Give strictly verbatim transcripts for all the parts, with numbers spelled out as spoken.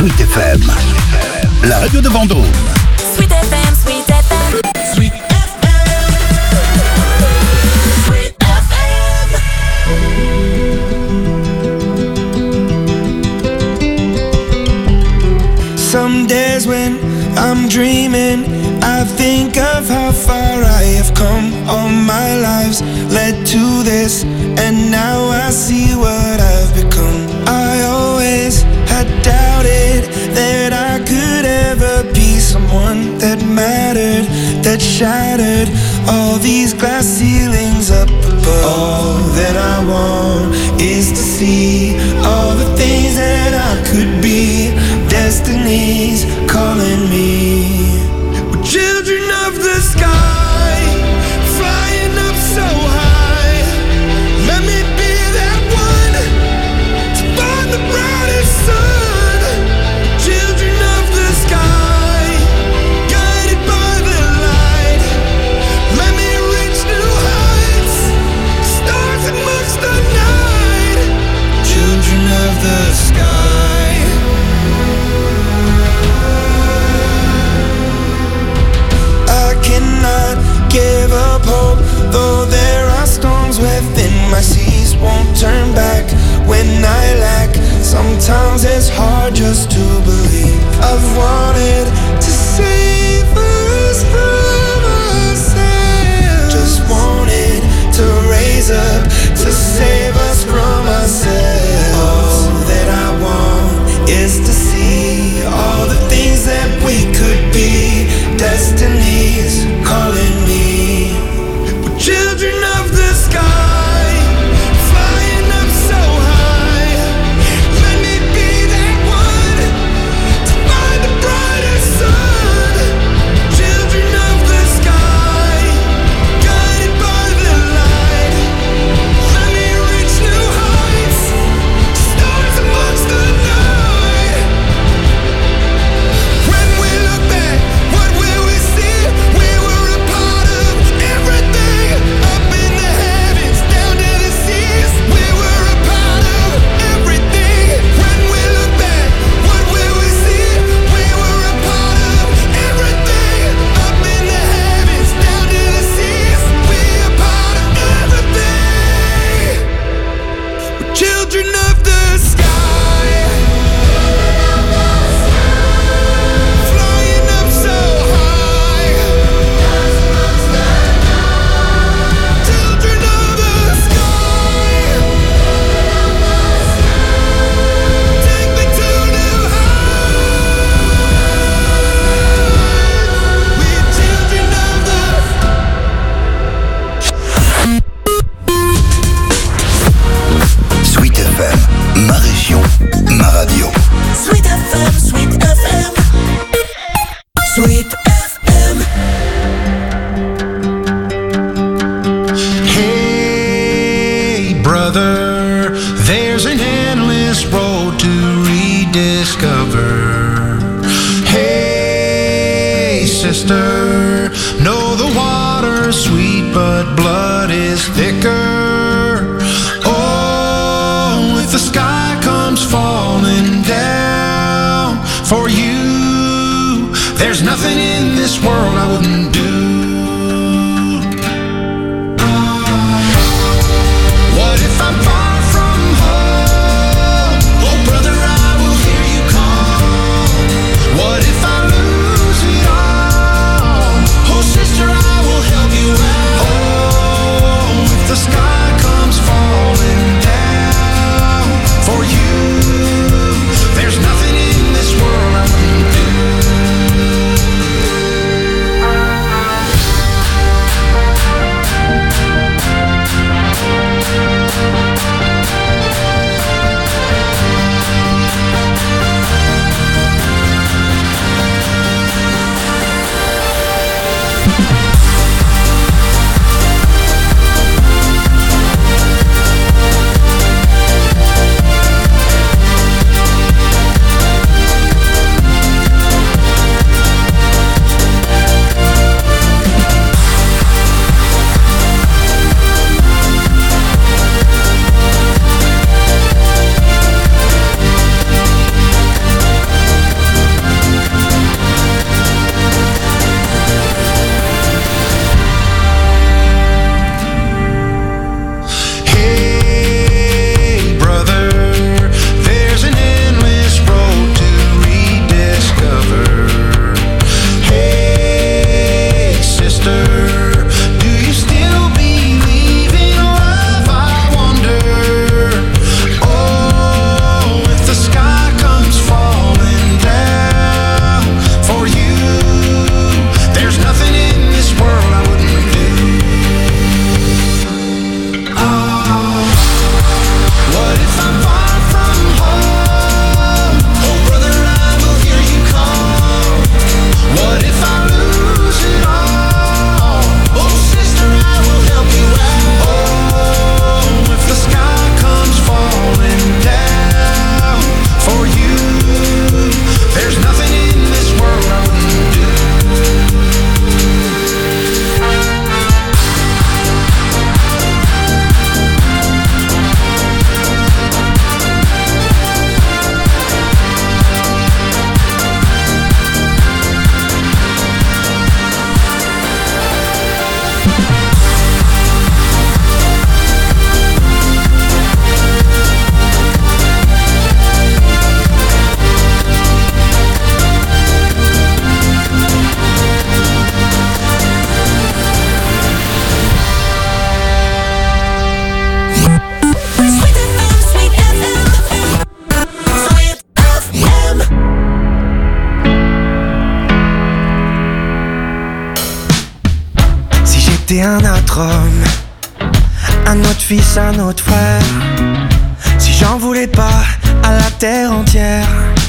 Sweet F M, la radio de Vendôme. Sweet F M, Sweet F M, Sweet F M, Sweet F M. Some days when I'm dreaming, I think of how far I have come. All my lives led to this, and now I see what I've become. I always had doubted that I could ever be someone that mattered, that shattered all these glass ceilings up above. All that I want is to see all the things that I could be. Destiny's calling me. We're children of the sky, flying up so high. Let me be that one to find the brightest sun. Children of the sky, guided by the light. Let me reach new heights, stars amongst the night. Children of the sky. Give up hope, though there are storms within my seas. Won't turn back when I lack. Sometimes it's hard just to believe. I've wanted to save us from ourselves. Just wanted to raise up to save us from ourselves. All that I want is to see all the things that we could be. Destiny's calling me. We're children of the sky, flying up so high. Let me be that one to find the brightest sun. Children of the sky, guided by the light. Let me reach new heights, stars amongst the night. When we look back, what will we see? We were a part of everything, up in the heavens, down to the seas. We were a part of everything. When we look back, what will we see? We were a part of everything, up in the heavens, down to the seas. We a part of everything. We're children of the sky, flying up so high. Children of the sky, take me to new heights. We're children of the Sweet F M, ma région, ma radio. Sweet F M, Sweet F M, Sweet F M. Hey, brother, there's an endless road to rediscover. Hey, sister, know the water's sweet, but blood is thicker. Oh, if the sky comes falling down for you, there's nothing in this world I wouldn't do. What if I'm far from home? Oh, brother, I will hear you call. What if I lose it all? Oh, sister, I will help you out. Oh, if the sky comes falling down for you, there's nothing in this world I wouldn't do. j'étais un autre homme, un autre fils, un autre frère, si j'en voulais pas à la terre entière,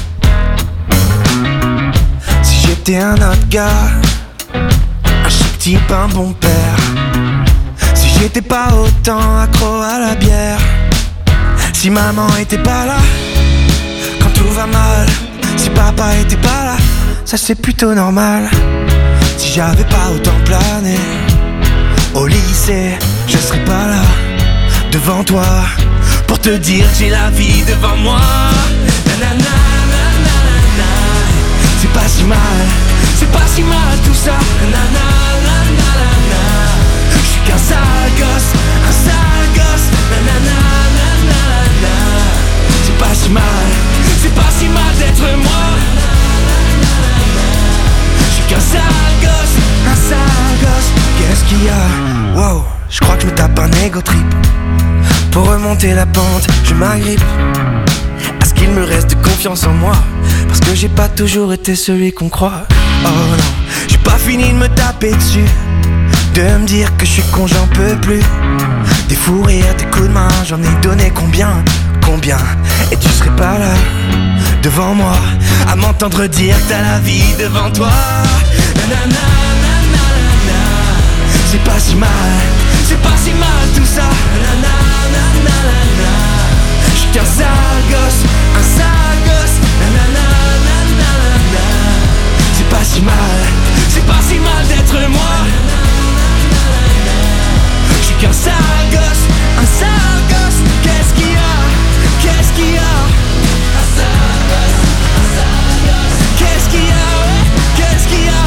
si j'étais un autre gars, un chic type, un bon père, si j'étais pas autant accro à la bière, si maman était pas là quand tout va mal, si papa était pas là, ça c'est plutôt normal. Si j'avais pas autant plané au lycée, je serais pas là devant toi pour te dire que j'ai la vie devant moi. Nanana, nanana, c'est pas si mal, c'est pas si mal tout ça. Nanana, nanana, j'suis qu'un sale gosse, un sale gosse. Nanana, nanana, c'est pas si mal, c'est pas si mal d'être moi. Qu'un sale gosse, un sale gosse. Qu'est-ce qu'il y a? Wow, je crois que je me tape un ego trip. Pour remonter la pente, je m'agrippe à ce qu'il me reste de confiance en moi, parce que j'ai pas toujours été celui qu'on croit. Oh non, j'ai pas fini de me taper dessus, de me dire que je suis con, j'en peux plus. Des fous rires, des coups de main, j'en ai donné combien, combien. Et tu serais pas là devant moi à m'entendre dire que t'as la vie devant toi. Nanana, nanana, c'est pas si mal, c'est pas si mal tout ça. Nanana, nanana, j'suis qu'un sale gosse, un sale gosse. Nanana, nanana, c'est pas si mal, c'est pas si mal d'être moi. J'suis qu'un sale gosse, un sale gosse. Qu'est-ce qu'il y a? Qu'est-ce qu'il y a? Qu'est-ce qu'il y a, ouais? Qu'est-ce qu'il y a?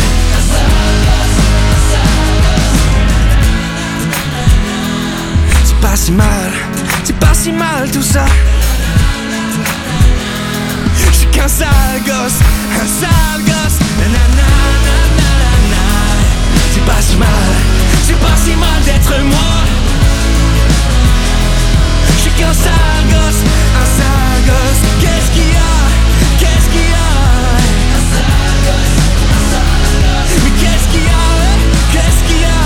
C'est pas si mal, c'est pas si mal tout ça. J'suis qu'un sale gosse, un sale gosse. Nanana, nanana, c'est pas si mal, c'est pas si mal d'être moi. J'suis qu'un sale gosse, un sale gosse. Qu'est-ce qu'il y a? Qu'est-ce qu'il y a? Mais qu'est-ce qu'il y a? Qu'est-ce qu'il y a?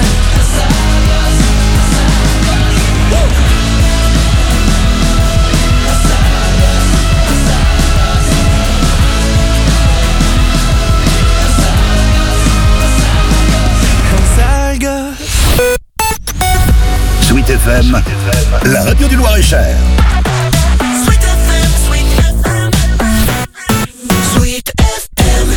Un sale gosse. Sweet F M, la radio du Loir-et-Cher. Sweet F M, Sweet F M, Sweet F M.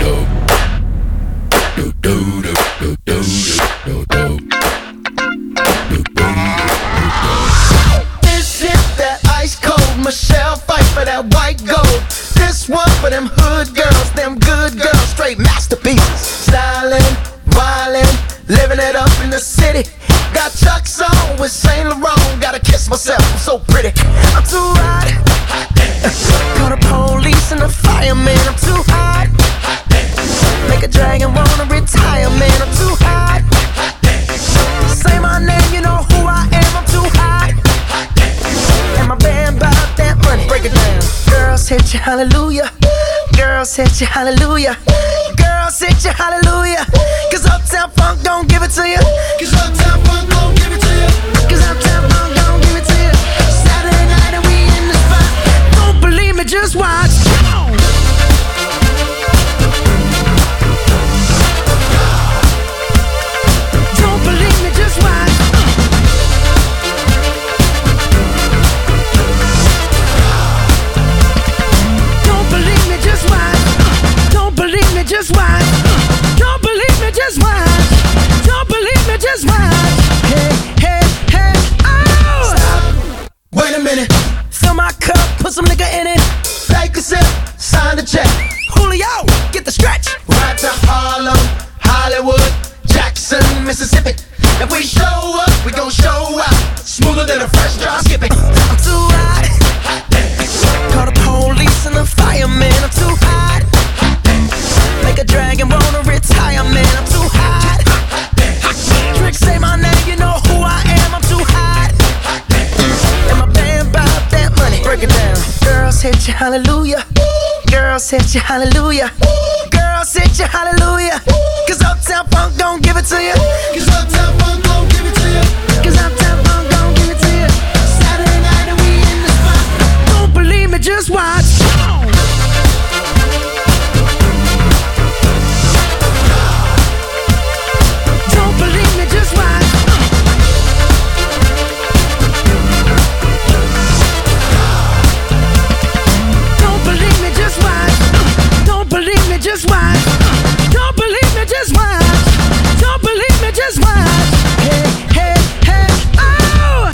This is that ice cold Michelle fight for that white gold. This one for them hood girls, them good girls, straight masterpieces. Stylin', wildin', living it up in the city. Got Chuck's on with Saint Laurent. Gotta kiss myself, I'm so pretty. I'm too hot. Call the police and the fireman. I'm too hot. Make a dragon wanna retire, man. I'm too hot. Say my name, you know who I am. I'm too hot. And my band bought that money. Break it down. Girls hit you, hallelujah. Girls hit you, hallelujah. Girls hit you, hallelujah. Cause Uptown Funk don't give it to you. Cause Uptown Funk don't give it to you. Cause Uptown Funk don't give it to you. Saturday night and we in the spot. Don't believe me, just watch. Don't believe me, just watch. Don't believe me, just watch. Don't believe me, just watch. Don't believe me, just watch. Don't believe me, just watch. Hey, hey, hey, oh! Stop. Wait a minute. Fill my cup, put some nigga in it. Take a sip, sign the check. Julio, get the stretch. Right to Harlem, Hollywood, Jackson, Mississippi. If we show up, we gon' show out. Smoother than a fresh drop skipping. I'm too hot. Call the police and the fireman. I'm too hot. Make a dragon wanna retire, man. I'm too hot. Trick, say my name, you know who I am. I'm too hot. And my band bought that money. Break it down. Girls hit you, hallelujah. Girls hit you, hallelujah. Girls sit you hallelujah. Cause Uptown Funk don't give it to you. Cause Uptown Funk don't give it to you. Cause Uptown Funk don't give it to you. Saturday night and we in the spot. Don't believe me, just watch. Don't believe me, just watch. Don't believe me, just watch. Don't believe me, just watch. Don't believe me, just watch. Don't believe me, just watch. Hey, hey, hey, oh!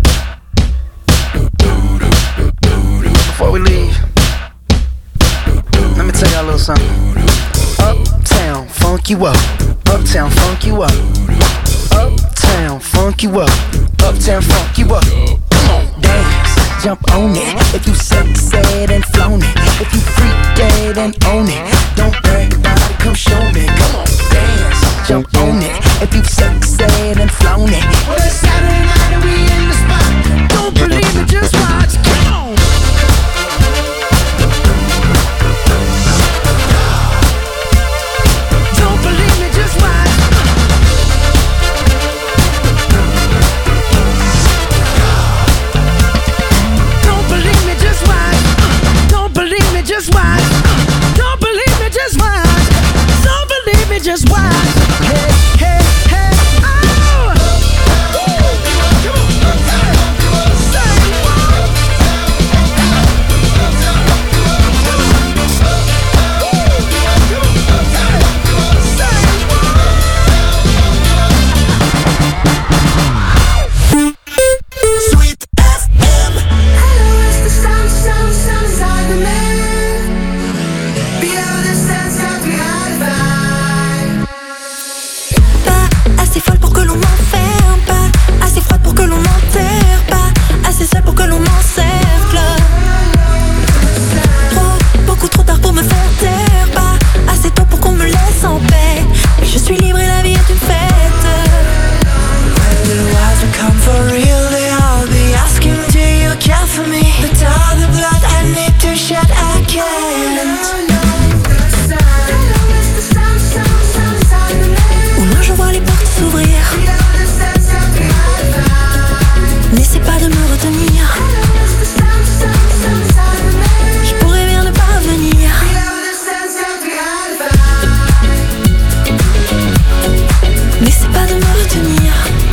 Before we leave, let me tell y'all a little something. Uptown, funk you up. Uptown, funk you up. Uptown, funk you up. Uptown, funk you up. Come on, dance, jump on it. If you sexed and flown it, if you freak dead and own it, don't brag about it, come show me. Come on, dance, jump on it. If you sexed and flown it, Well, it's Saturday night and we in the spot. don't believe me, just watch. Come on. Don't believe me, just watch. Don't believe me, just watch. Don't believe me, just watch. Don't believe me, just watch. Don't believe me, just watch. Hey, hey, hey, oh! Say what? Sweet F M. Hello, it's the sound, sound, sound inside the man. Below the sun, sound behind the vibe. Pas assez folle pour que l'on m'enferme, pas assez froide pour que l'on m'enterre, pas assez seule pour que l'on m'encercle. Trop, beaucoup trop tard pour me faire taire, pas assez tôt pour qu'on me laisse en paix. Mais je suis libre et la vie est une fête. When the wise will come for real, they all be asking, do you care for me? But all the blood I need to shed, I can't. Au loin je vois les portes s'ouvrir. N'essaie pas de me retenir. Je pourrais bien ne pas venir. N'essaie pas de me retenir.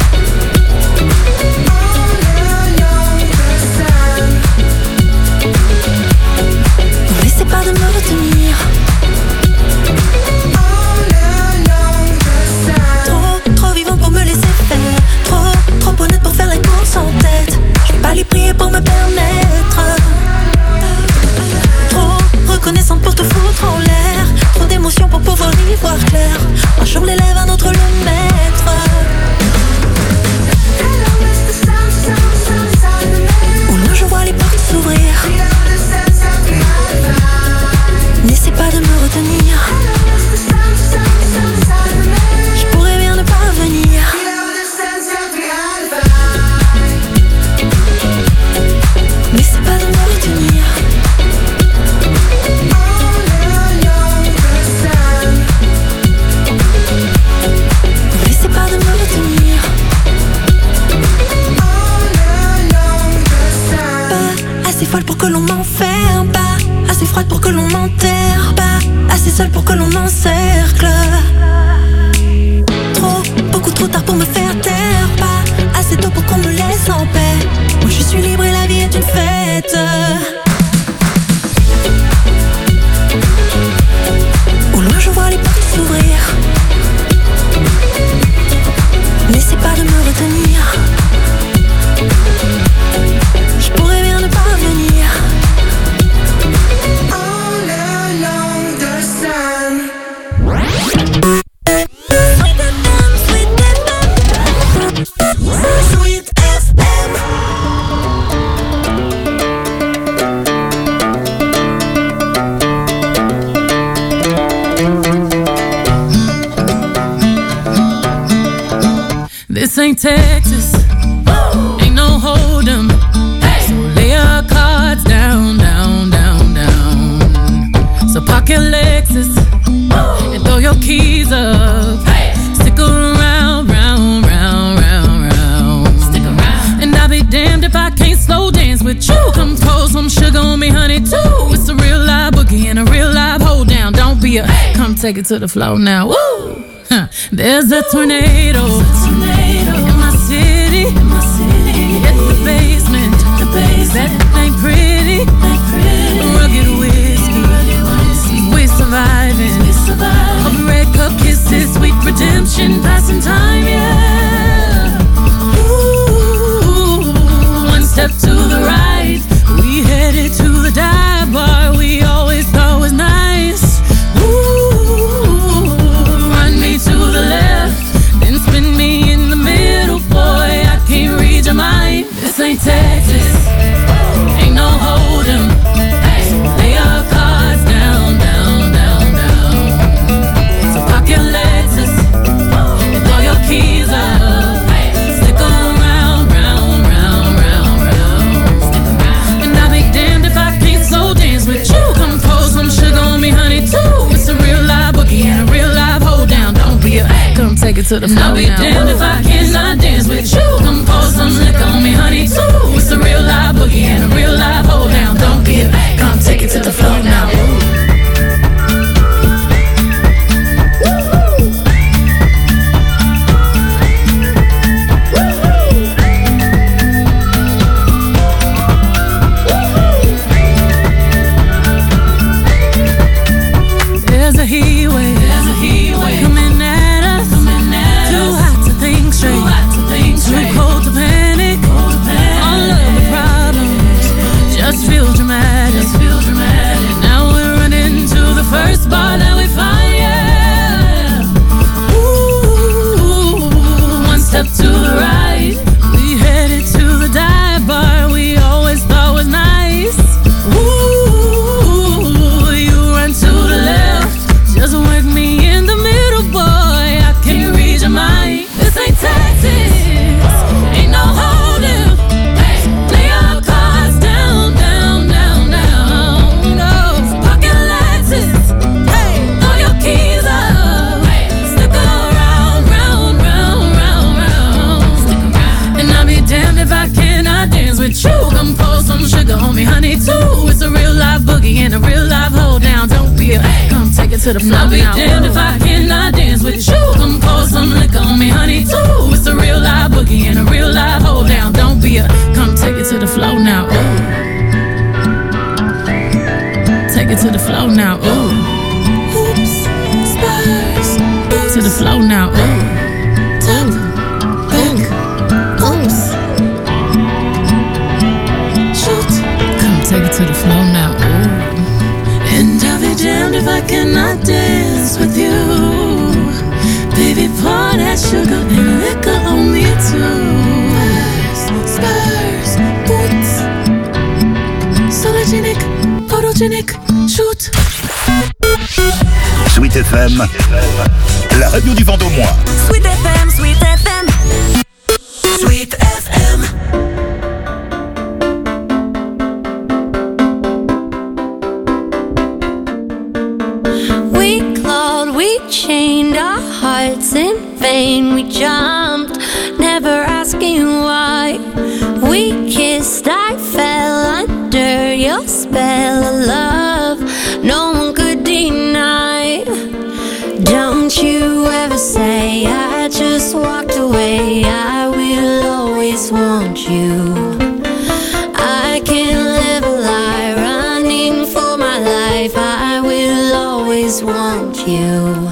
N'essaie pas de me retenir. Trop, trop vivant pour me laisser faire. Trop, trop honnête pour faire la course en tête. Je vais pas lui prier pour me permettre. Trop reconnaissante pour te foutre en l'air. Trop d'émotions pour pouvoir y voir clair. Un jour l'élève, un autre le maître. Au loin je vois les portes s'ouvrir. N'essaie pas de me retenir. Je pourrais bien ne pas venir. N'essaie pas de me retenir. N'essaie pas de me retenir. Pas assez folle pour que l'on m'enferme, pas assez froide pour que l'on m'enterre, pas assez seule pour que l'on m'encercle. Trop, beaucoup trop tard pour me faire taire, pas assez tôt pour qu'on me laisse en paix. Moi je suis libre et la vie est une fête. Au loin je vois les portes s'ouvrir. N'essaie pas de me retenir. Je pourrais bien ne pas venir. All along the sun. Sweet F M. This ain't Texas, ain't no hold'em. So lay your cards down, down, down, down. So pocket Lexus, take it to the floor now. Woo! Huh. There's a tornado, in my city. It's the basement. That ain't pretty. Rugged whiskey. We're surviving. A red cup kisses, sweet redemption, passing time, yeah. Ooh, one step to the right, we headed to the dive bar we always thought was nice. Ooh, run me to the left, then spin me in the middle, boy, I can't read your mind. This ain't Texas, ain't no hold'em. So lay your cards down, down, down, down. So park your Lexus and throw your keys up. Stick around, round, round, round, round. And I'll be damned if I can't slow dance with you. Come pour some sugar on me, honey, too. It's a real live boogie and a real live hold down. Don't be a come take it to the floor now. I'll be damned if I cannot dance with you. Come pour some liquor on me, honey, too. It's a real live boogie and a real live hold down. Don't be a come take it to the floor now. There's a heat wave, there's a heat wave coming at us, coming at too us. Hot to think straight, too hot to think straight, too cold to panic, cold to panic. All of the problems just feel dramatic, just feel dramatic. Now we're running to the first bar that we find, yeah. Ooh, one step to the right, we headed to the dive bar we always thought was nice. Ooh, you run to the left, just work me in the middle, boy, I can't read your mind. This ain't Texas, ain't no hold'em. Lay your cards down, down, down, down. No, pocket Lexus, hey, throw your keys up. Stick around, round, round, round, round. And I'll be damned if I cannot dance with you. Come pour some sugar on me, honey, too. It's a real live boogie and a real live hold down. Don't be a come take it to the floor. I'll be damned if I cannot dance with you. Come pour some liquor on me, honey, too. It's a real live boogie and a real live hold down. Don't be a come take it to the floor now. Ooh. Take it to the floor now. Ooh. Oops, spurs, boots to the floor now. Ooh. Top, back, oops. Shoot, come take it to the floor now. Ooh. And I'll be damned if I cannot dance with you. Baby, pour that sugar and liquor on me too. Spurs, spurs, boots. Sologenic, photogenic, shoot. Sweet F M, la radio du Vendômois. Sweet F M, Sweet F M. Sweet F M. We clawed, we chained our hearts in vain. We jumped, never asking why. We kissed, I fell under your spell of love. No one could deny. Don't you ever say I just walked away. I will always want you. I can't live a lie, running for my life. I will always want you.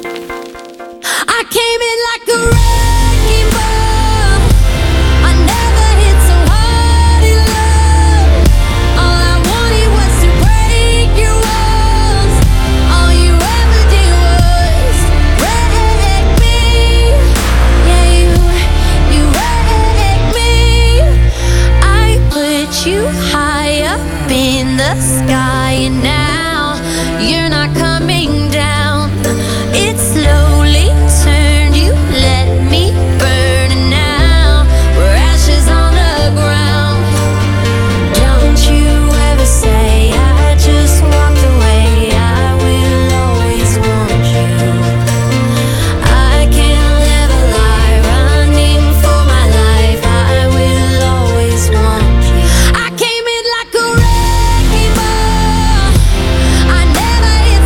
I came in like a wrecking ball. I never hit so hard in love. All I wanted was to break your walls. All you ever did was wreck me. Yeah, you, you wrecked me. I put you high up in the sky, and now you're not coming down. It slowly turned, you let me burn, and now we're ashes on the ground. Don't you ever say I just walked away. I will always want you. I can't live a lie, running for my life. I will always want you. I came in like a wrecking ball. I never hit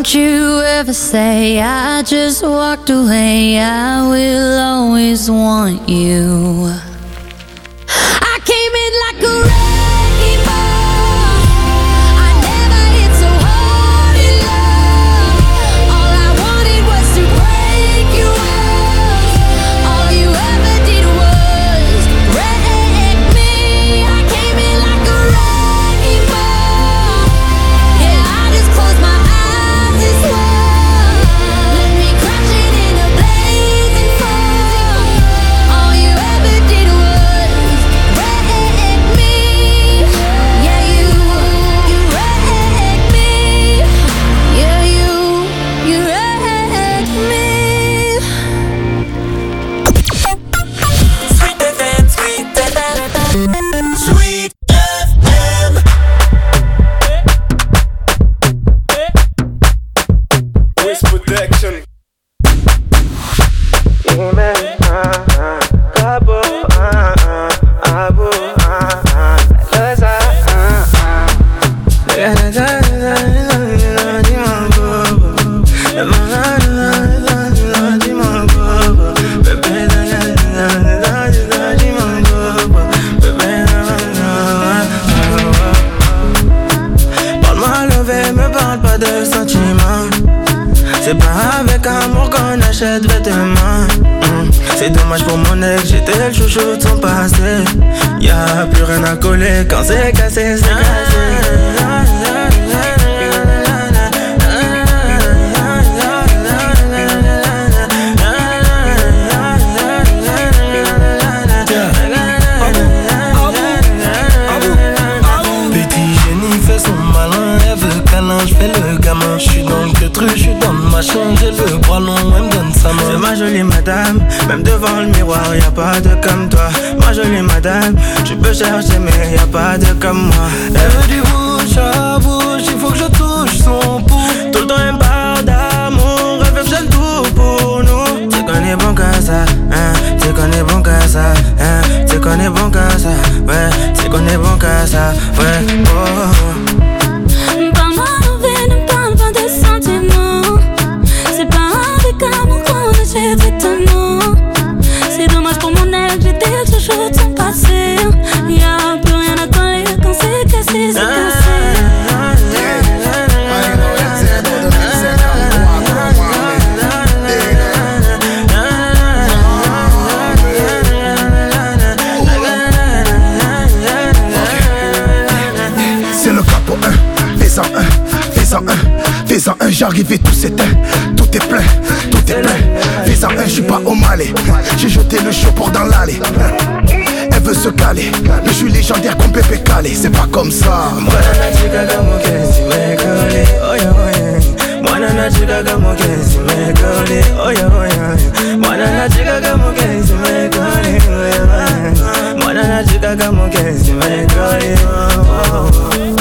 Don't you ever say I just walked away. I will always want you. I came in like a wrecking ball. I never hit so hard in love. All I wanted was to break you off. All you ever did was wreck me. I came in like a wrecking ball. Yeah, I just closed my eyes and swore. Let me crash it in a blazing fall. All you ever did was wreck me. Yeah, you, you wrecked me. Yeah, you, you wrecked me. Sweet F M, Sweet F M, Sweet F M. Wiz Protection. Parle-moi levé, me parle pas de sentiments. C'est pas avec amour qu'on achète vêtements. Mm. C'est dommage pour mon ex, j'étais le chouchou de son passé. Y'a plus rien à coller quand c'est cassé, c'est cassé. Je fais le gamin, je suis dans le queutru, je suis dans le machin, j'ai le bras long, elle me donne sa main. C'est ma jolie madame, même devant le miroir, y'a pas de comme toi. Ma jolie madame, tu peux chercher mais y'a pas de comme moi. Elle veut du bouche à bouche, il faut que je touche son pouls. Tout le temps elle me parle d'amour, elle veut que j'aime tout pour nous. C'est qu'on est bon qu'à ça, hein, c'est qu'on est bon qu'à ça, hein, c'est qu'on est bon qu'à ça, ouais, c'est qu'on est bon qu'à ça, ouais, oh. Parle-moi envers, ne parle pas de sentiments. C'est pas avec amour qu'on achète vêtements. C'est dommage pour mon ex, j'étais le chouchou de son passé. Y'a plus rien à coller quand c'est cassé, c'est cassé. C'est le capo un, fais-en un, fais-en un, fais-en un, j'arrive et tout s'éteint, tout est plein, tout est plein. Fais-en un, j'suis pas au Malais, j'ai jeté le chapeau dans l'allée. Elle veut se caler, je suis légendaire comme Pépé Calé, c'est pas comme ça. Mwana chica como que si me cole, oye oye. Mwana chica como que si me cole, oye oye. Mwana chica como que si me cole, oye oye. Mwana chica como que si me cole, oh.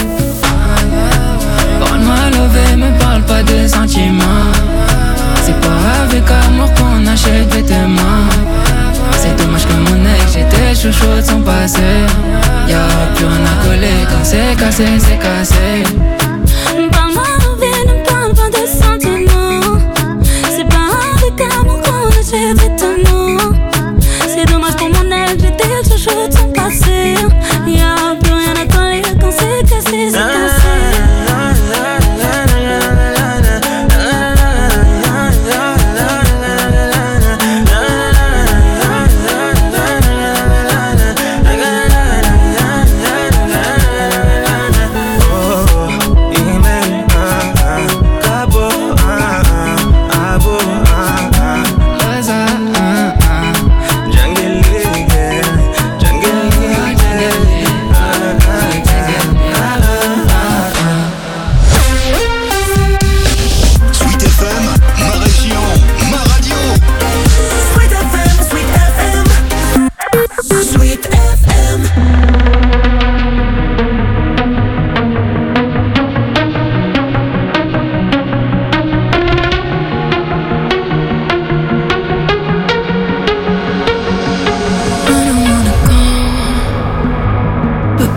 Parle-moi levé, me parle pas de sentiments. C'est pas avec amour qu'on achète vêtements. C'est dommage que mon ex, j'étais chouchou de son passé. Y'a plus rien à coller quand c'est cassé, c'est cassé. Parle-moi envers, ne parle pas de sentiments. C'est pas avec amour qu'on achète vêtements. C'est dommage pour mon ex, j'étais le chouchou de son passé. Y'a plus rien à coller quand c'est cassé, c'est cassé.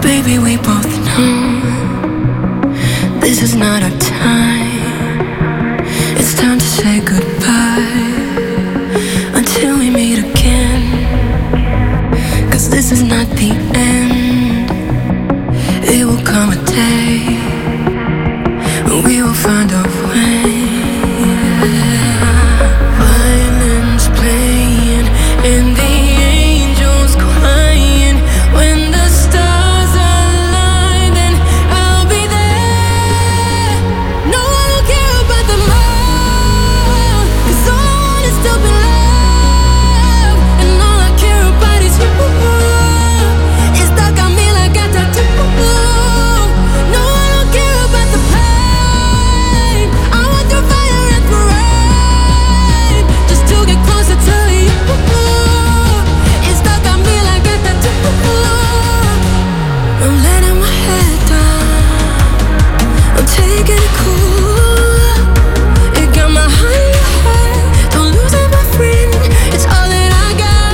This is not our time. was crying. When the stars align, then I'll be there. No, I don't care about the moon, 'cause all I want is to be loved, and all I care about is you. It's stuck on me like a tattoo. No, I don't care about the pain. I want through fire and through rain, just to get closer to you. It's stuck on me like a tattoo. I'm letting my head down, I'm taking it cool. It got my heart, don't lose it, my friend. It's all that I got.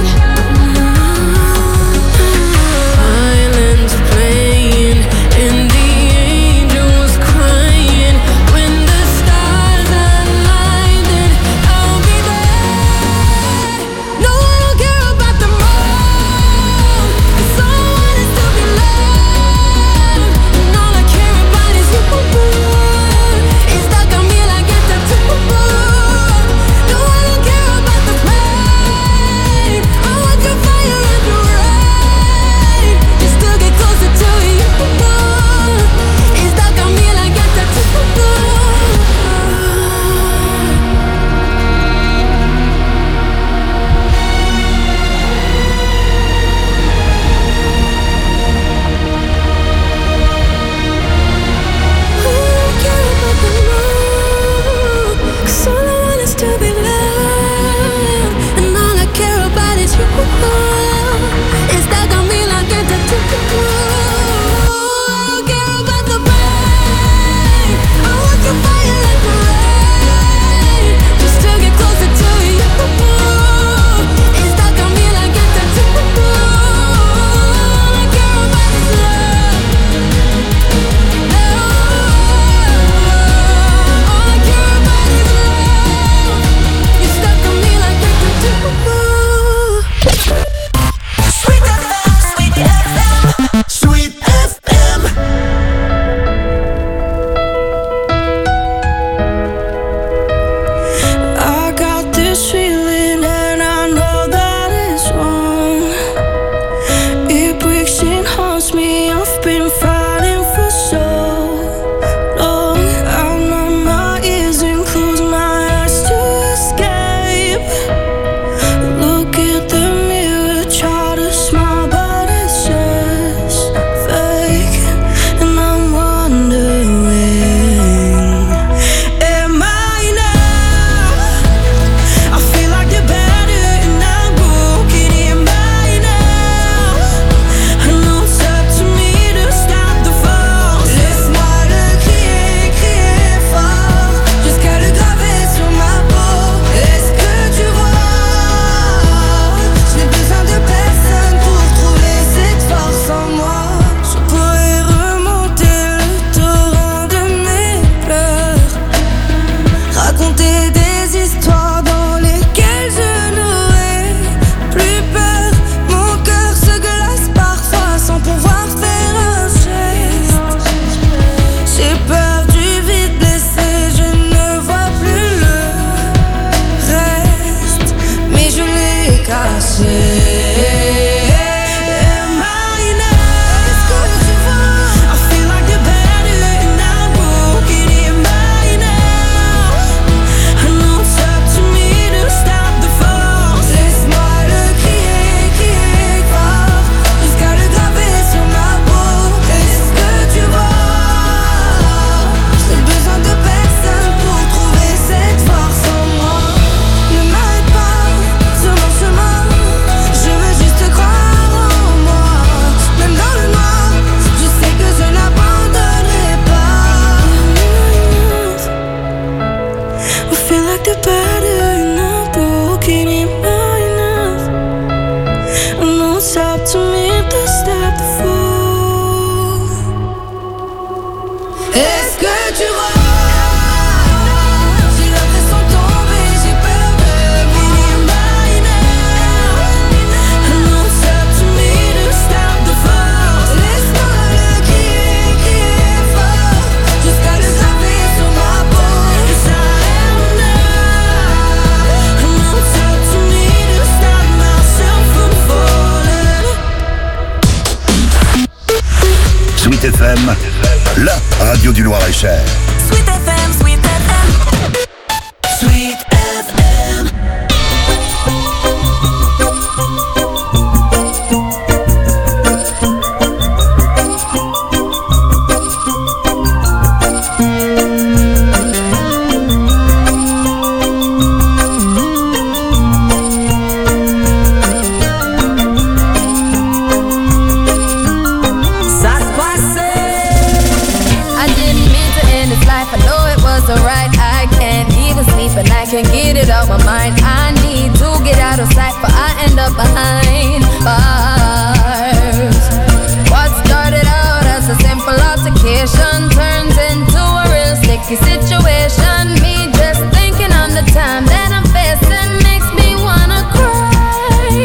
Violins playing and the angel was crying. When the stars align, then I'll be there. No, I don't care about the moon, 'cause all I want is to be loved, and all I care about is you. It's stuck on me like a tattoo. No, I don't care about the pain. I want through fire and through rain, just to get closer to you. It's stuck on me like a tattoo. Cause all I want is to be loved, and all I care about is you. It's stuck on me like a tattoo. I don't care about the pain. I want the fire and the rain, just to get closer to you. It's stuck on me like a tattoo. All I care about is love. All I care about is love. You're stuck on me like a tattoo. Sweet F M, Sweet F M, Sweet F M. I got this feeling and I know that it's wrong. It breaks and haunts me. I've been fighting for so long. I numb my ears and close my eyes to escape. Look at the mirror, try to smile, but it's just fake. And I'm wondering, am I now? I feel like the better and I'm broken. Am I now? I know it's up to me to stop the fall. Laisse-moi le crier, crier fort, jusqu'à le graver sur ma peau. Est-ce que tu vois? Je n'ai besoin de personne pour trouver cette force en moi. Je pourrais remonter le torrent de mes pleurs, raconter des histoires dans lesquelles je n'aurais plus peur. Mon cœur se glace parfois sans pouvoir faire un geste. J'ai peur du vide blessé, je ne vois plus le reste, mais je l'ai caché. Am I now? Est-ce que tu vois? I feel like the better and I'm broken. Am I now? I know it's up to me to stop the fall. Laisse-moi le crier, crier fort, jusqu'à le graver sur ma peau. Est-ce que tu vois? J'ai besoin de personne pour trouver cette force en moi. Ne m'arrête pas sur mon chemin, je veux juste croire en moi. Même dans le noir, je sais que je n'abandonnerai pas. I feel like the better and I'm broken. Am I enough? I know it's up to me to stop the fall. Est-ce que tu vois? J'ai l'impression de tomber, j'ai peur de m'y now. I know it's up to me to stop the fall. Laisse-moi le crier, crier fort, jusqu'à le graver sur ma peau. Yes, I am now. I know it's up to me to stop myself from falling. la radio du Loir-et-Cher. Sweet F M, Sweet F M. Sweet F M. And I can't get it out my mind. I need to get out of sight, but I end up behind bars. What started out as a simple altercation turns into a real sticky situation. Me just thinking on the time that I'm facing makes me wanna cry.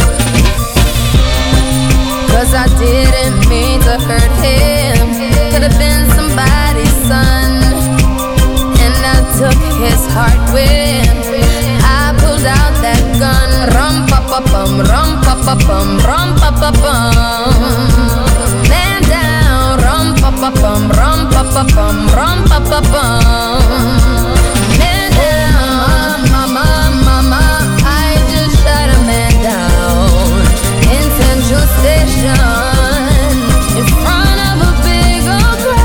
Cause I didn't mean to hurt him. Could've been somebody's son. Took his heart with. I pulled out that gun. Rum pa pa bum, rum pa pa bum, rum pa pa bum. Man down. Rum pa pa bum, rum pa pa bum, rum pa pa bum. Man down, mama, mama. I just shot a man down in Central Station in front of a big old crowd.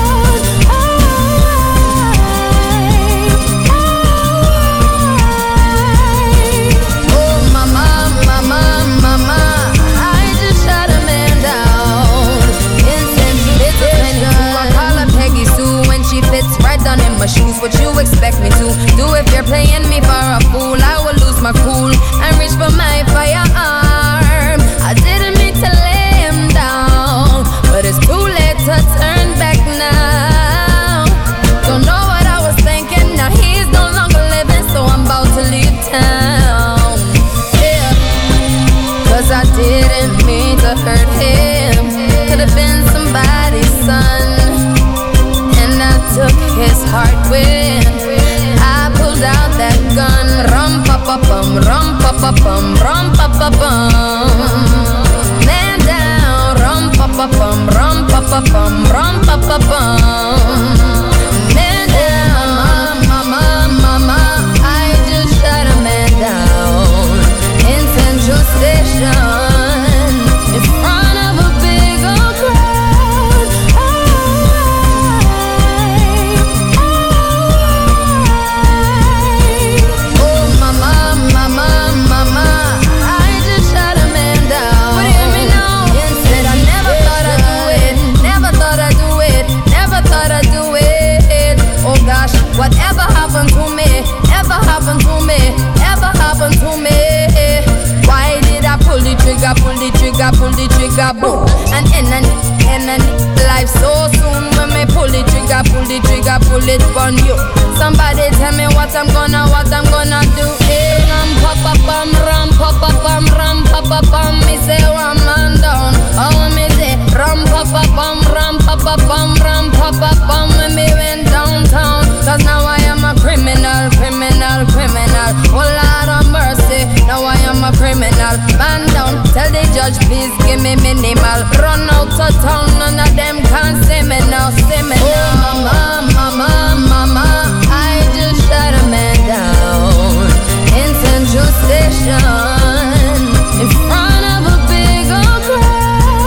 My shoes, what you expect me to do if you're playing me for a fool? I will lose my cool and reach for my firearm. I didn't mean to lay him down, but it's too late to turn back now. Don't know what I was thinking, now he's no longer living, so I'm about to leave town. Yeah, cause I didn't mean to hurt him. Could've been somebody's son. Took his heart with. I pulled out that gun. Rum pa pa bum, rum pa pa bum, rum pa pa bum. Man down. Rum pa pa bum, rum pa pa bum, rum pa pa bum. Man down, mama, mama. I just shot a man down in Central Station in front of a big old crowd. Whatever happened to me, ever happened to me, ever happened to me. Why did I pull the trigger, pull the trigger, pull the trigger, boom? And end and end and life so soon. When me pull the trigger, pull the trigger, pull it on you. Somebody tell me what I'm gonna, what I'm gonna do. Hey, ram pa pa pam, ram pa pa pam, ram pa pa pam. Me say one man down. Oh me say ram pa pa pam, ram pa pa pam, ram pa pa pam. When me went downtown. Cause now I am a criminal, criminal, criminal. Oh Lord of mercy, now I am a criminal. Man down, tell the judge please give me minimal. Run out of town, none of them can see me now, see me now. Oh mama, mama, mama, I just shot a man down in Central Station in front of a big old crowd.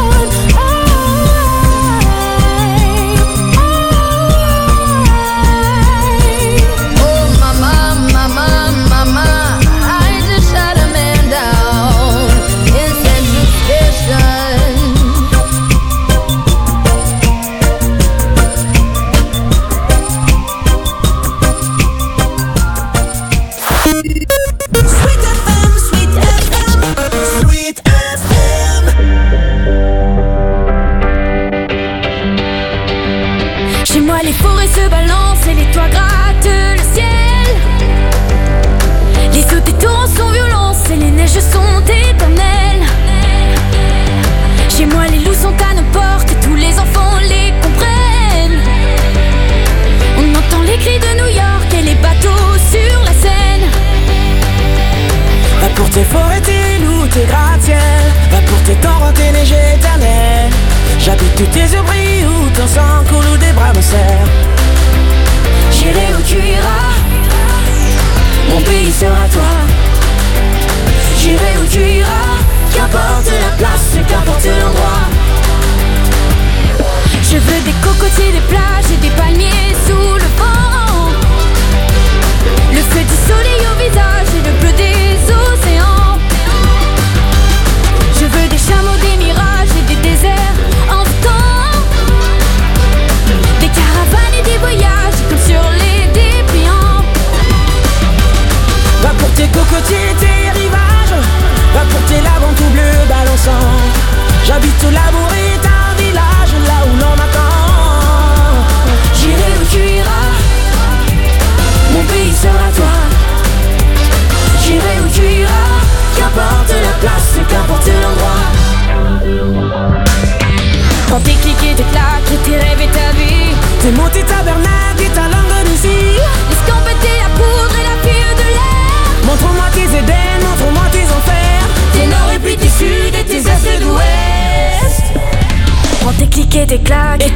tes forêts, tes loups, tes gratte-ciel. Va pour tes torrents, tes neiges éternelles. J'habite tes yeux brillent où ton sang coule.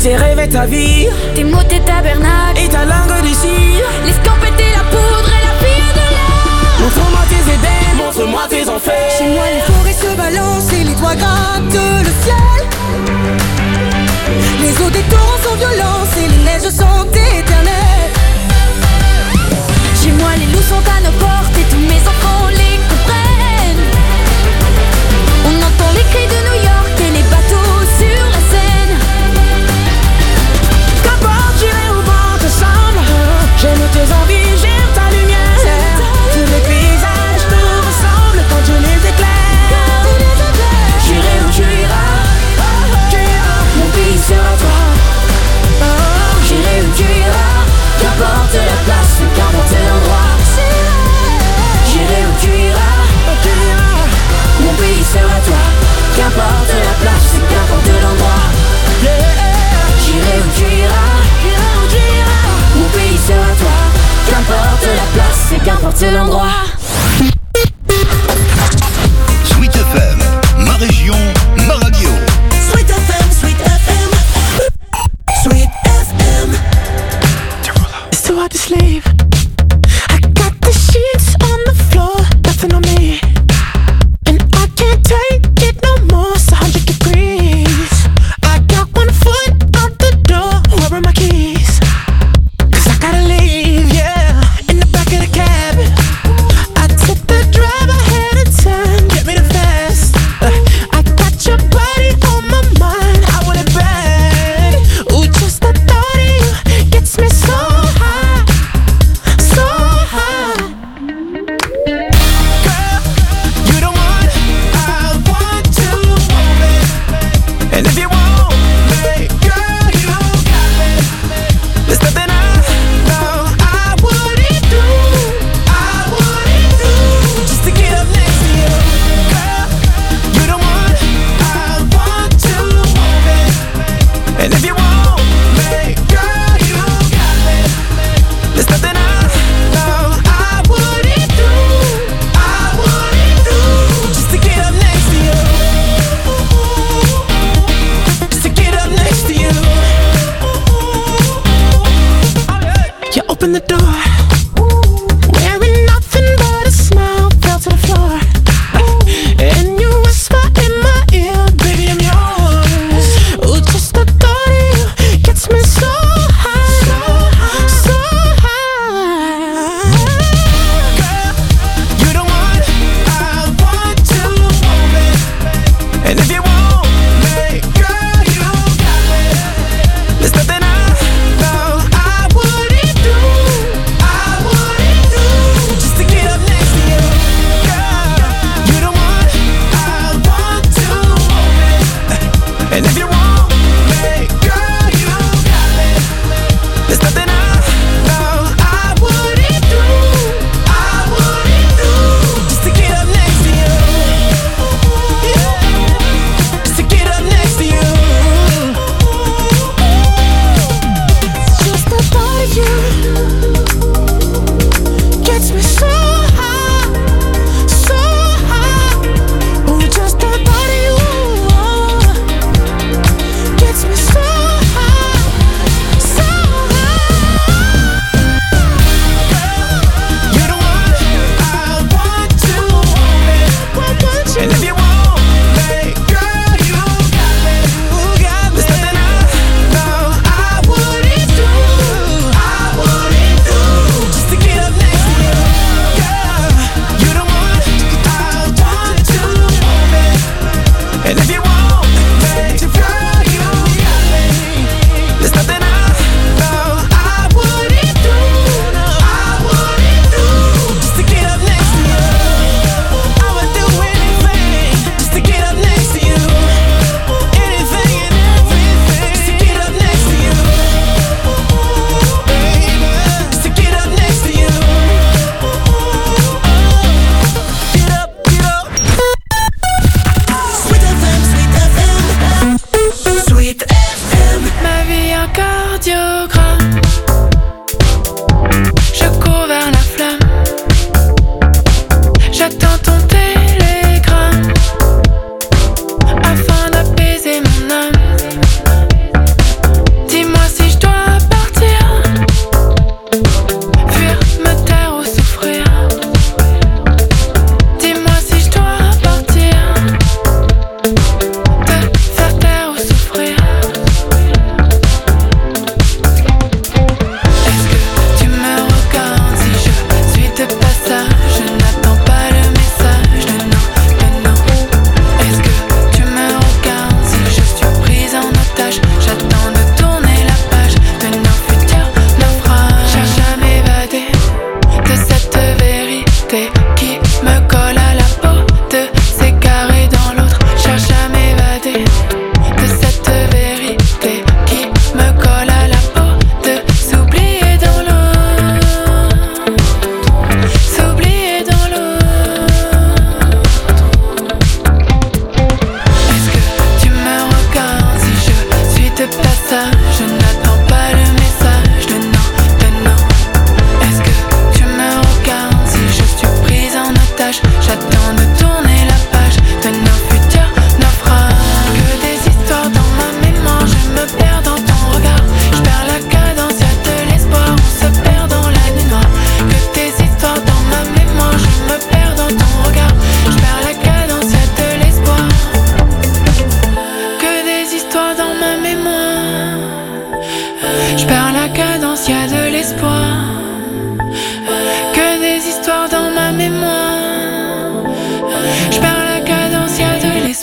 tes rêves et ta vie, tes mots, tes tabernacles et ta langue de cire, l'escampette et la poudre et la fille de l'air. Montre-moi tes Éden, montre-moi tes enfers. Chez moi les forêts se balancent et les toits grattent le ciel. Les eaux des torrents sont violentes et les neiges sont éternelles. Chez moi les loups sont à nos portes et tous mes enfants les comprennent. On entend les cris de New York et les bateaux sur la Seine. Qu'importe, j'irai au vent ensemble. J'aime tes envies, j'aime ta lumière. Tous les paysages te ressemblent quand tu les éclaires. J'irai où tu iras, mon pays sera toi. J'irai où tu iras, qu'importe la place, qu'importe l'endroit. J'irai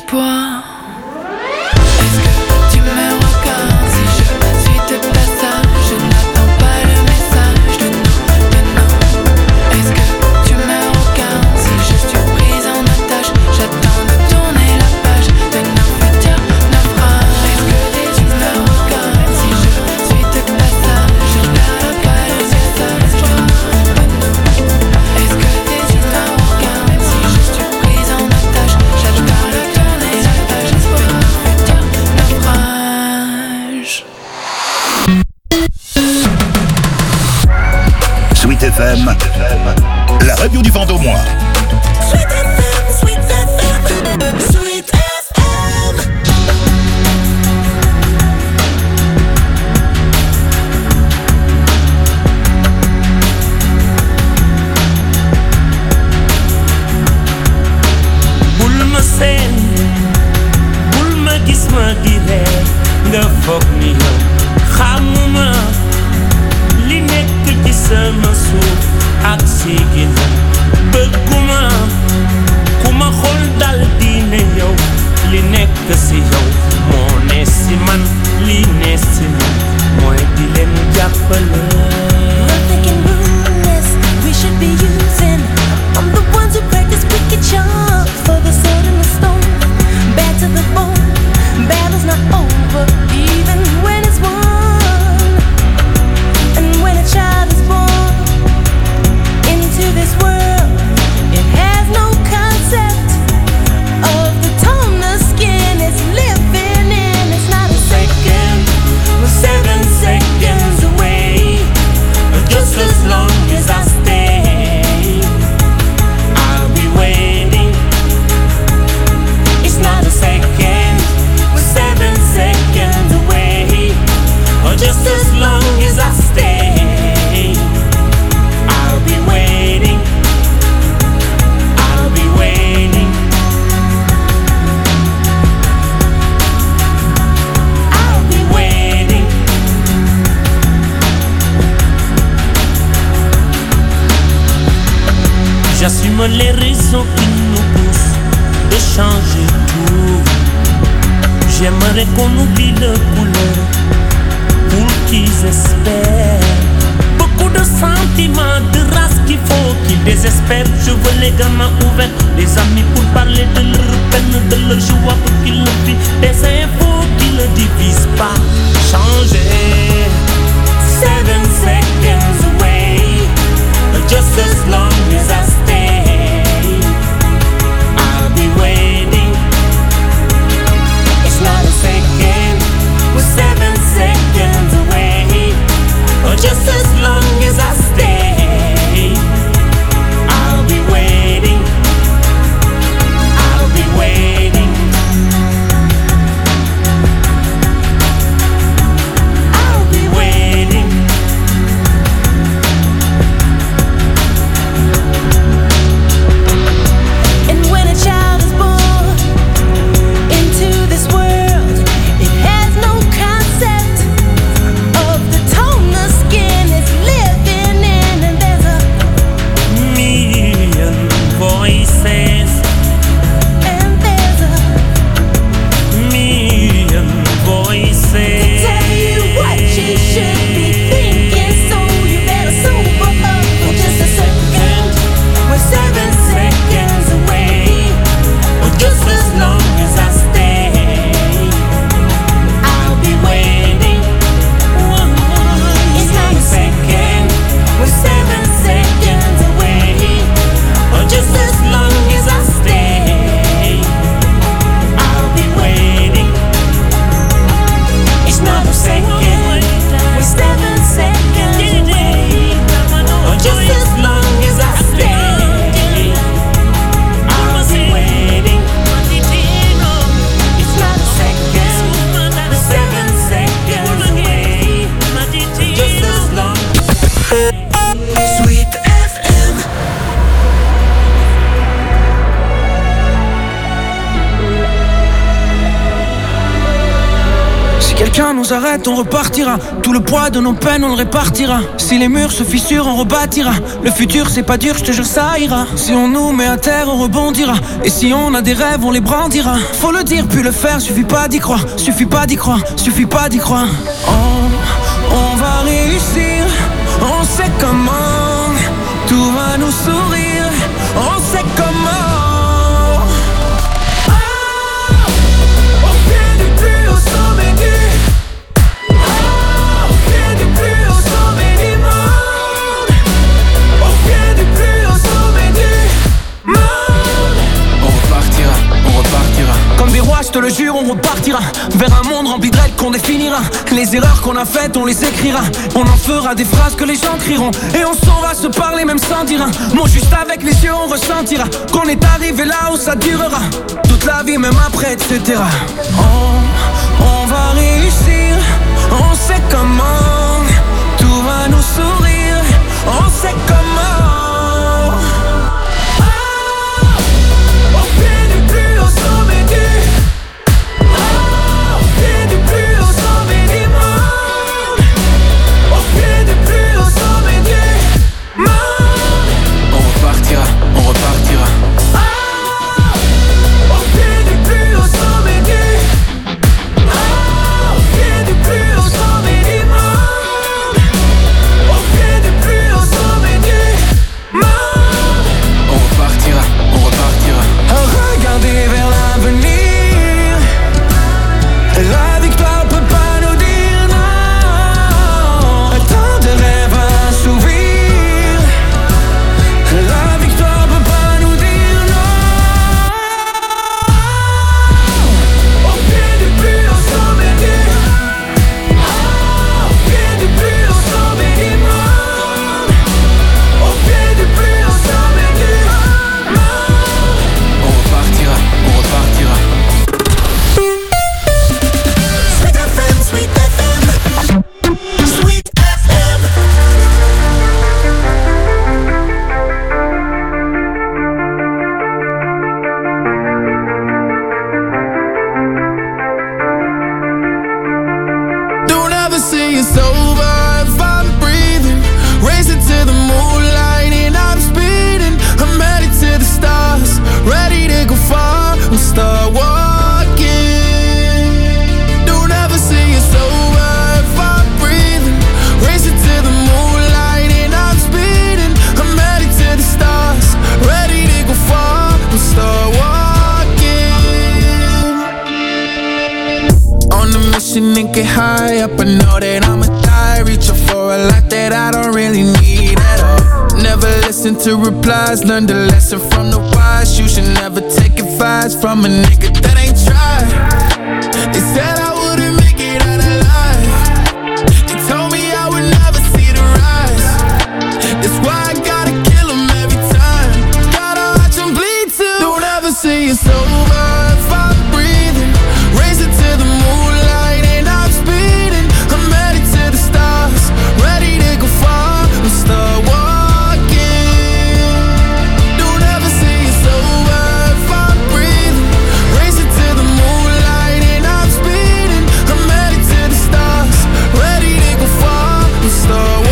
l'espoir. Est-ce que tu me regardes si je suis de passage? Je n'attends pas le message de non, de non. Est-ce que tu me regardes si je suis prise en otage? J'attends de tourner la page de nos futurs naufrages. Est-ce que tu me regardes si je suis de passage? Je n'attends pas le message de non, de non. Est-ce que tu me regardes si je suis prise en otage? J'attends de tourner la page de nos futurs naufrages. Sweet F M, la radio du vent au mois. Sweet F M, Sweet F M, Sweet F M. bul ma seen bul ma gis ma di reer nga foog ni yow xamuma li nekk ci sama suuf ak si ginnaaw bëgguma ku ma xool dal di ne yow li nekk si yow moo ne si man li ne si man mooy di leen jàppale. Nothing can ruin this. We should be using. I'm the ones who practice wicked charms for the sword and the stone. Bad to the bone. Battle's not over, even when it's won. And when a child is born into this world, it has no concept of the tone the skin is living in. It's not a second, We're seven seconds away, but just as long as I stay, I'll be waiting. It's not a second, we're seven seconds away, but just as long as I stay, I'll be waiting. I'll be waiting. I'll be waiting. J'assume les raisons qui nous poussent de changer tout. J'aimerais qu'on oublie le couleur pour qu'ils espèrent. Beaucoup de sentiments, de race qu'il faut qu'ils désespèrent. Je veux les gamins ouverts, des amis pour parler de leur peine, de leur joie pour qu'ils le vivent. Des infos qui ne divisent pas. Changer. Seven seconds away, but just as long as I stay, I'll be waiting. It's not a second, we're seven seconds away, but just as long as I stay, I'll be waiting. I'll be waiting. I'll be waiting. quelqu'un nous arrête, on repartira. Tout le poids de nos peines, on le répartira. Si les murs se fissurent, on rebâtira. Le futur c'est pas dur, je te jure ça ira. Si on nous met à terre, on rebondira. Et si on a des rêves, on les brandira. Faut le dire puis le faire, suffit pas d'y croire. Suffit pas d'y croire, suffit pas d'y croire. On, on va réussir, on sait comment. Tout va nous sourire, on sait comment. Je te le jure, on repartira vers un monde rempli de règles qu'on définira. Les erreurs qu'on a faites, on les écrira. On en fera des phrases que les gens crieront. Et on s'en va se parler même sans dire un mot. Juste avec les yeux, on ressentira qu'on est arrivé là où ça durera toute la vie, même après, et cetera. On, on va réussir, on sait comment. Tout va nous sourire, on sait comment. Get high up, I know that I'ma die. Reaching for a lot that I don't really need at all. Never listen to replies, learn the lesson from the wise. You should never take advice from a nigga that ain't tried. They said I wouldn't make it out alive. They told me I would never see the rise. That's why I gotta kill them every time. Gotta watch them bleed too. Don't ever say it's over if I'm breathing. Raise it to the moonlight. Start walking. Don't ever say it's over if I'm breathing. Race it to the moonlight and I'm speeding. I'm headed to the stars, ready to go far. We'll start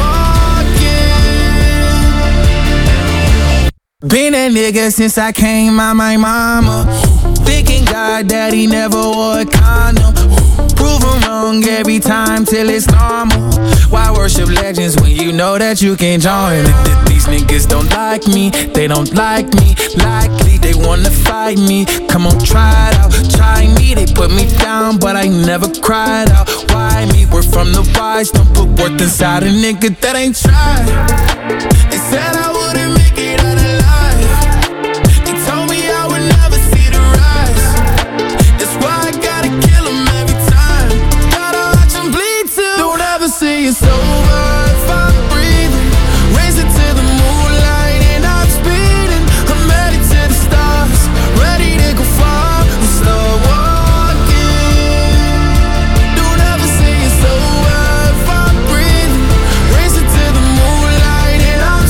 walking. Been a nigga since I came out my mama. Thinking God that he never wore a condom. Prove him wrong every time till it's normal. Why worship legends when you know that you can join? These niggas don't like me, they don't like me. Likely they wanna fight me. Come on, try it out, try me. They put me down, but I never cried out. Why me? We're from the wise. Don't put worth inside a nigga that ain't tried. They said I wouldn't make it out alive. They told me I would never see the rise. That's why I gotta kill them every time. Gotta watch them bleed too. Don't ever say it's over if I'm breathing. Raise it to the moonlight and I'm speeding. I'm headed to the stars, ready to go far. We'll start walking. Don't ever say it's over if I'm breathing. Raise it to the moonlight and I'm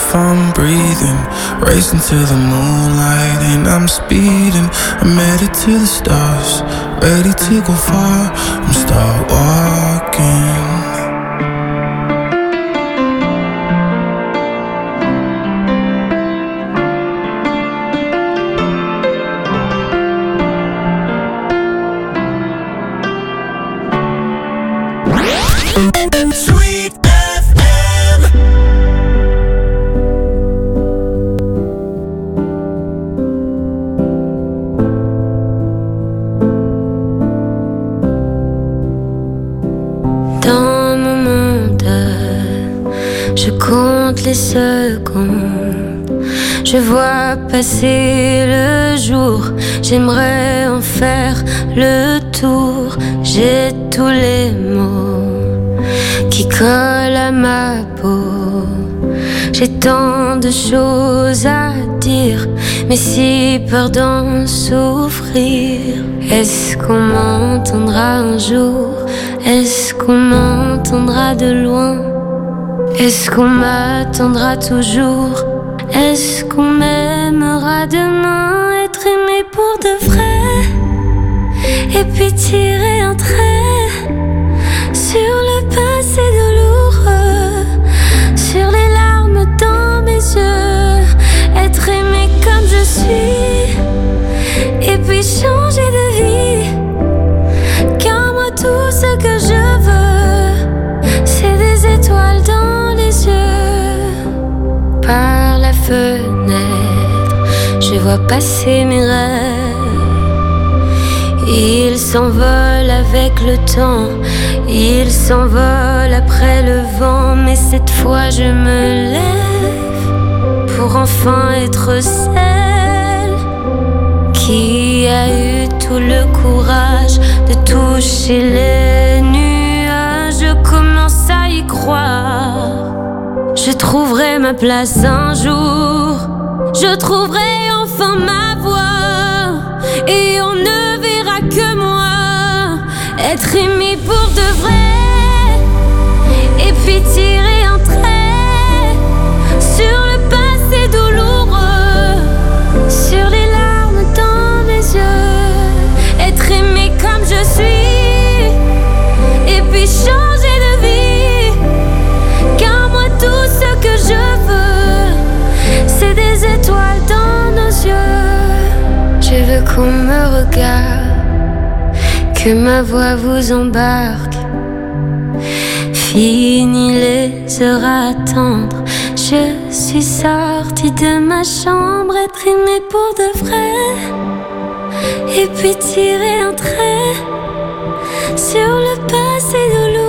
if I'm breathing. Racing to the moonlight and I'm speeding. I'm headed to the stars, ready to go far. I'm start walking. Sweet F M. Dans mon monde, je compte les secondes. Je vois passer le jour. J'aimerais en faire le tour. J'ai tous les mots qui collent à ma peau. J'ai tant de choses à dire, mais si peur d'en souffrir. Est-ce qu'on m'entendra un jour? Est-ce qu'on m'entendra de loin? Est-ce qu'on m'attendra toujours? Est-ce qu'on m'aimera demain? Être aimé pour de vrai, et puis tirer un trait sur le passé douloureux, sur les larmes dans mes yeux. Être aimé comme je suis, et puis changer de vie. Car moi tout ce que je veux, c'est des étoiles dans les yeux. Par la fenêtre, je vois passer mes rêves. Ils s'envolent avec le temps, ils s'envolent après le vent. Mais cette fois je me lève pour enfin être celle qui a eu tout le courage de toucher les nuages. Je commence à y croire. Je trouverai ma place un jour. Je trouverai enfin ma voix, et on ne verra que moi. Être aimé pour de vrai, et puis tirer un trait sur le passé douloureux, sur les larmes dans mes yeux. Être aimé comme je suis, et puis changer de vie. Car moi tout ce que je veux, c'est des étoiles dans nos yeux. Je veux qu'on me regarde, que ma voix vous embarque. Fini les heures à attendre, je suis sortie de ma chambre. Être aimée pour de vrai, et puis tirer un trait sur le passé douloureux,